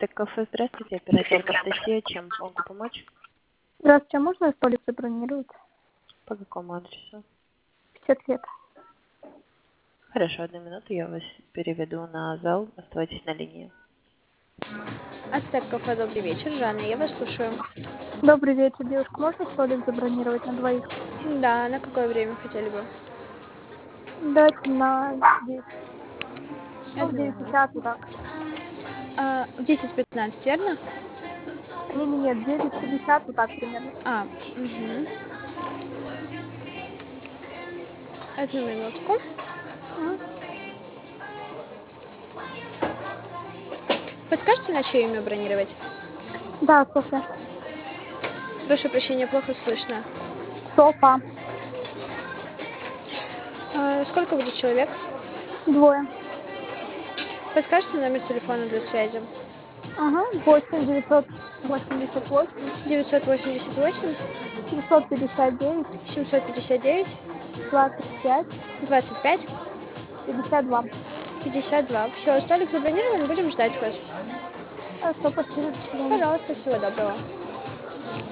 Ацтек кафе, здравствуйте, оператор Анастасия, чем могу помочь? Здравствуйте, а можно столик забронировать? По какому адресу? 50 лет. Хорошо, 1 минуту, я вас переведу на зал, оставайтесь на линии. Ацтек кафе, добрый вечер, Жанна, я вас слушаю. Добрый вечер, девушка. Можно столик забронировать на двоих? Да, на какое время хотели бы? Давайте на 10. Ну, в 1 минуту. 9:50 вот так. В 10:15, верно? Не, в 9:50 вот так примерно. Угу. 1 минутку. Мгм. Подскажете, на чье имя бронировать? Да, Софья. Прошу прощения, плохо слышно. Софа. Сколько будет человек? 2. Подскажете номер телефона для связи? Ага. 8 988 988 759 759 25 25 52. 52. Все, столик забронирован, будем ждать вас. Хорошо, спасибо. До свидания. Пожалуйста, всего доброго.